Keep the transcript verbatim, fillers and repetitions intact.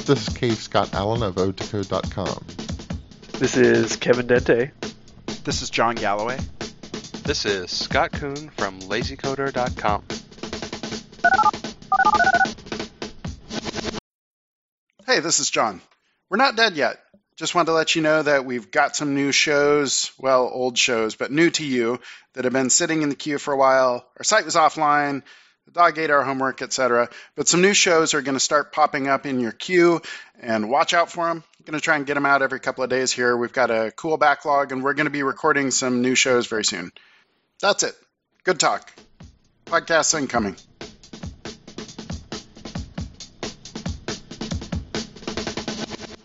This is K. Scott Allen of O T C O dot com. This is Kevin Dente. This is John Galloway. This is Scott Kuhn from Lazy Coder dot com. Hey, this is John. We're not dead yet. Just wanted to let you know that we've got some new shows, well, old shows, but new to you, that have been sitting in the queue for a while. Our site was offline, the dog ate our homework, et cetera. But some new shows are going to start popping up in your queue, and watch out for them. I'm going to try and get them out every couple of days here. We've got a cool backlog, and we're going to be recording some new shows very soon. That's it. Good talk. Podcasts incoming.